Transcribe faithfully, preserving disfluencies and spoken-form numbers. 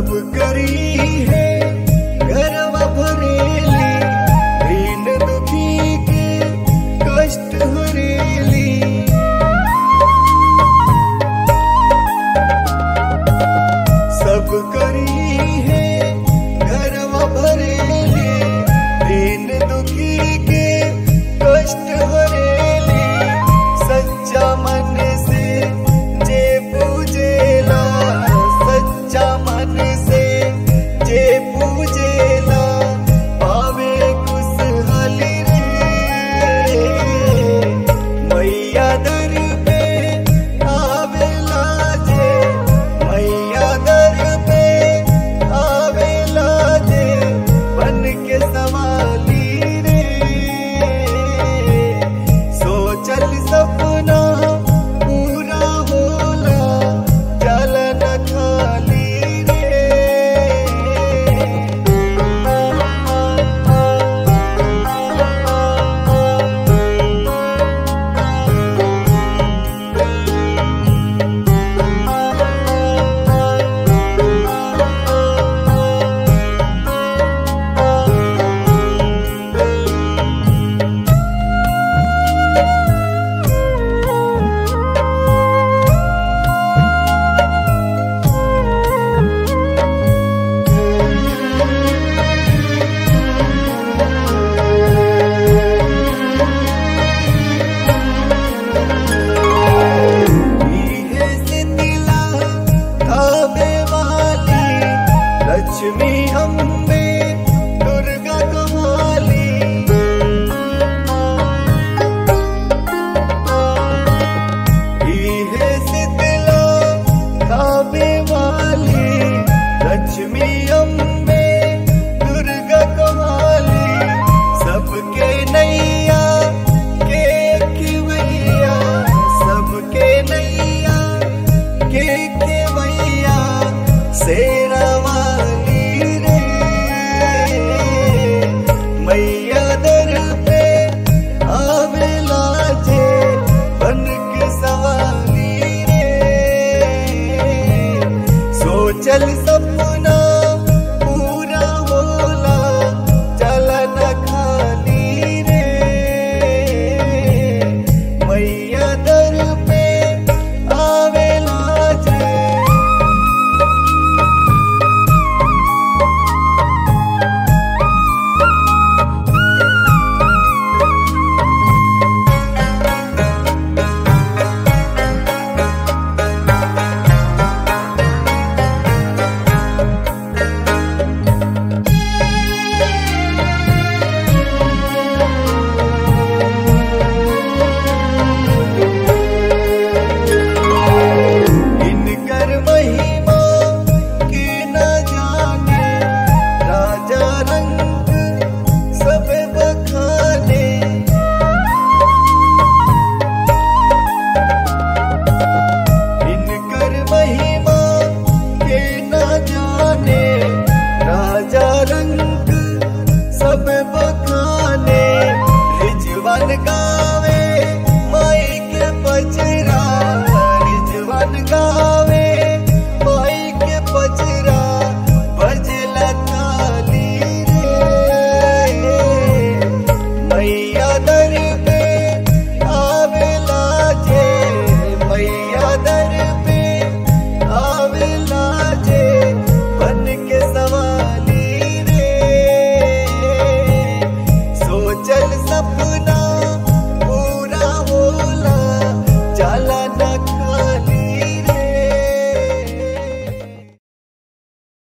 सब करी है घरवा भरेली, दीन दुखी के कष्ट हरेली। सब करी है घरवा भरेली, दीन दुखी के कष्ट हरेली। सच्चा मन से जे पूजेला, सच्चा मन से जे पूजेला, पावे खुशहाली रे। मैया दर पे आवेला जे, मैया दर पे आवेला जे, बन के सवाली रे। सोचल सपना पूरा होला, जल न खाली रे। लक्ष्मी अम्बे दुर्गा कमाली, है शीतला खावे वाली। लक्ष्मी अम्बे दुर्गा कमाली, सबके नैया के खिवैया, सबके नैया के खिवैया। शेरवा मैया दर पे आवेला जे, बन के सवाली रे। सोचल